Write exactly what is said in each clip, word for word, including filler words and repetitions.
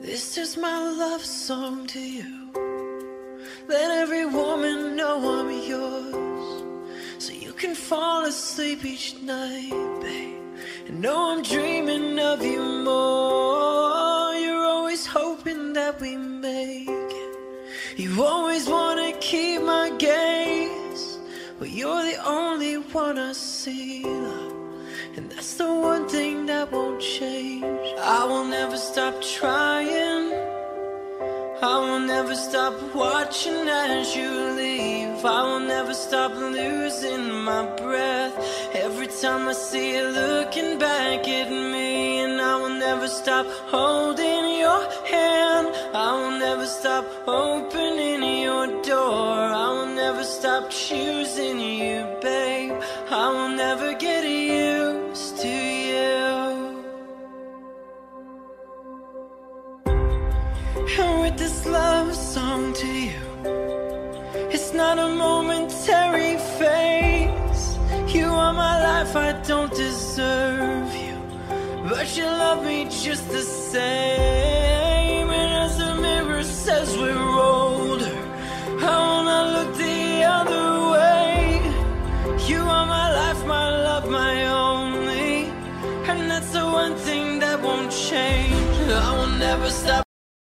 This is my love song to you. Let every woman know I'm yours, so you can fall asleep each night, babe, and know I'm dreaming of you more. You're always hoping that we make it. You always wanna keep my gaze, but you're the only one I see, love, and that's the one thing that won't change. I will never stop trying, I will never stop watching as you leave. I will never stop losing my breath every time I see you looking back at me. And I will never stop holding your hand, I will never stop opening your door. I will never stop choosing you, babe. I will never get used to you. And with this love song to you, it's not a momentary phase. You are my life, I don't deserve you, but you love me just the same. And as the mirror says we're older, I wanna look the other way. You are my life, my love, my only, and that's the one thing that won't change. I will never stop.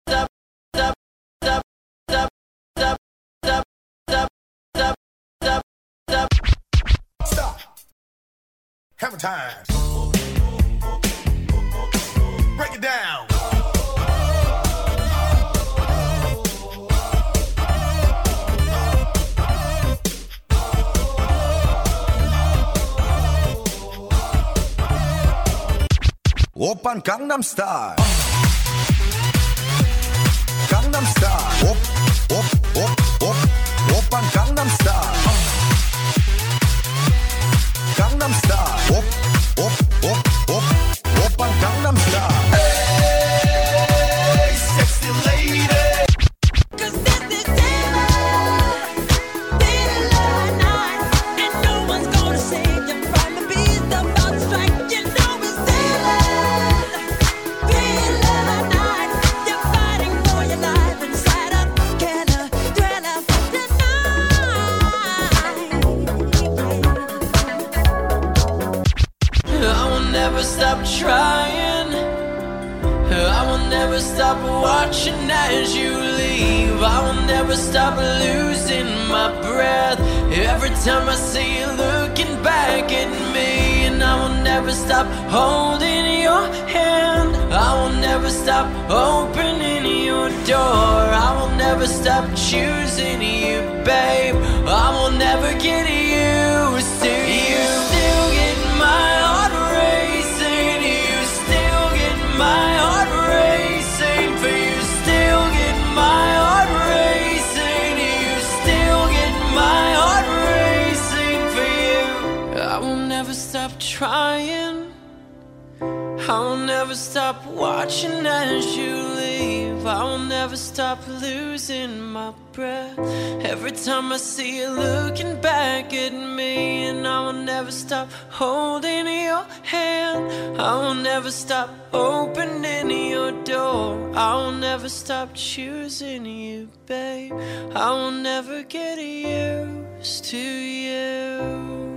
Hammer time. Break it down. Oppan Gangnam Style. Gangnam Style. Op, op, op, op. Oppan Gangnam Style. Gangnam Style. Op, op, op, op. Oppan Gangnam Style. Hey, sexy lady. Stop trying, I will never stop watching as you leave. I will never stop losing my breath every time I see you looking back at me. And I will never stop holding your hand, I will never stop opening your door. I will never stop choosing you, babe. I will never get used to you. Still get my heart racing, you still get my heart racing. For you still get my heart racing, you still get my heart racing. For you I will never stop trying, I will never stop watching as you leave. I will never stop losing my breath every time I see you looking back at me. And I will never stop holding your hand, I will never stop opening your door. I will never stop choosing you, babe. I will never get used to you.